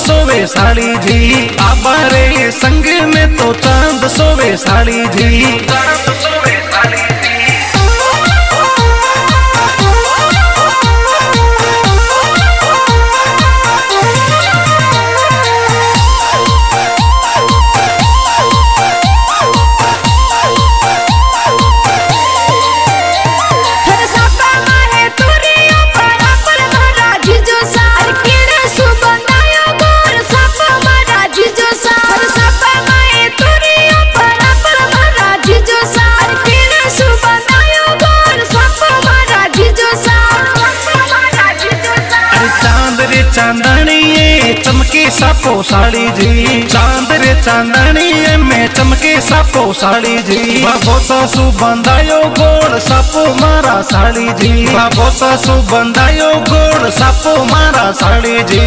सोवे साड़ी जी। आबारे संग में तो चांद सोवे साड़ी जी। चांद सोवे साड़ी जी। चांदनी चमके सापो साड़ी जी। चांद रे चांदनी में चमके सापो साड़ी जी। बाबो सासू बंधायो गोड़ सापो मारा साड़ी जी। बाबो सासू बंधायो गोड़ सापो मारा साड़ी जी।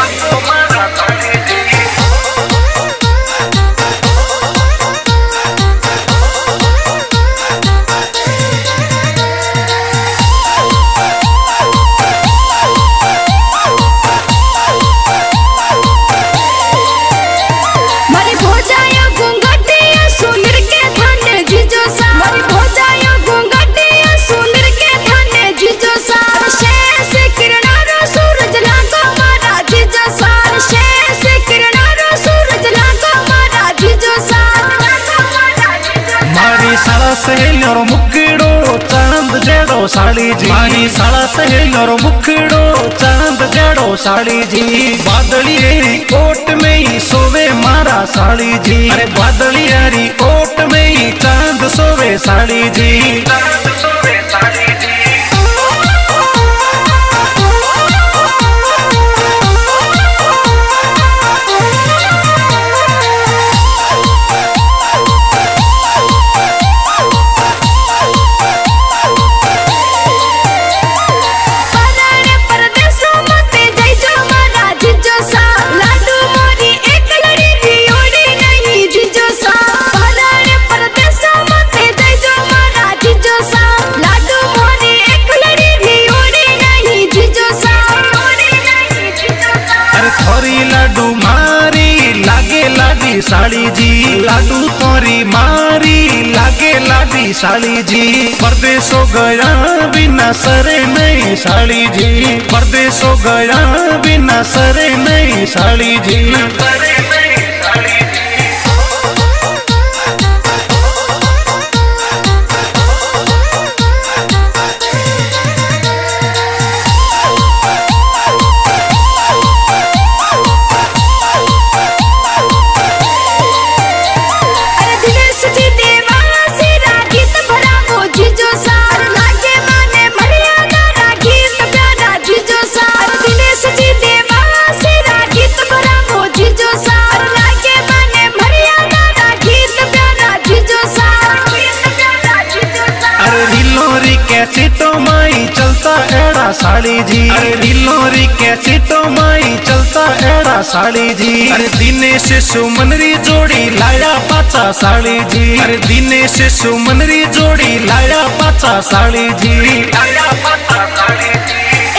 सहेलोर मुखड़ो चांद जड़ो साड़ी जी। मारी साला सहेलोर मुखड़ो चांद जड़ो साड़ी जी। बादलियरी ओट में ही सोवे मारा साड़ी जी। अरे बादलियरी ओट में ही चांद सोवे साड़ी जी। चांद सोवे साड़ी जी। लाडू मारी लागे लाडी साड़ी जी। लाडू तोरी मारी लागे लाडी साड़ी जी। परदेसो गया बिना सरे नहीं साड़ी जी। परदेसो गया बिना सरे नहीं साड़ी जी। कैसेटो माई चलता एड़ा साड़ी जी। अरे रिलोरी कैसेटो माई चलता एड़ा साड़ी जी। अरे दिनेश सुमनरी जोड़ी लाया पाचा साड़ी जी। अरे दिनेश सुमनरी जोड़ी लाया पाचा साड़ी जी। लाया पाचा साड़ी जी।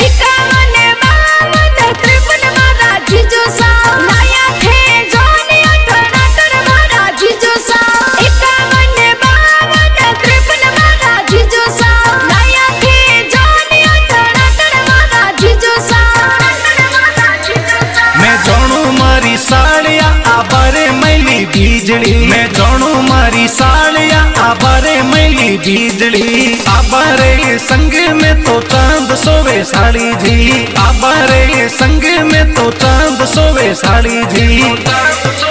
साड़िया आबारे मैली बीजड़ी। मैं जानो मारी साड़िया आबारे मैली बीजड़ी। आबारे संग में तो चांद सोवे साड़ी जी। आबारे संग में तो चांद सोवे साड़ी जी।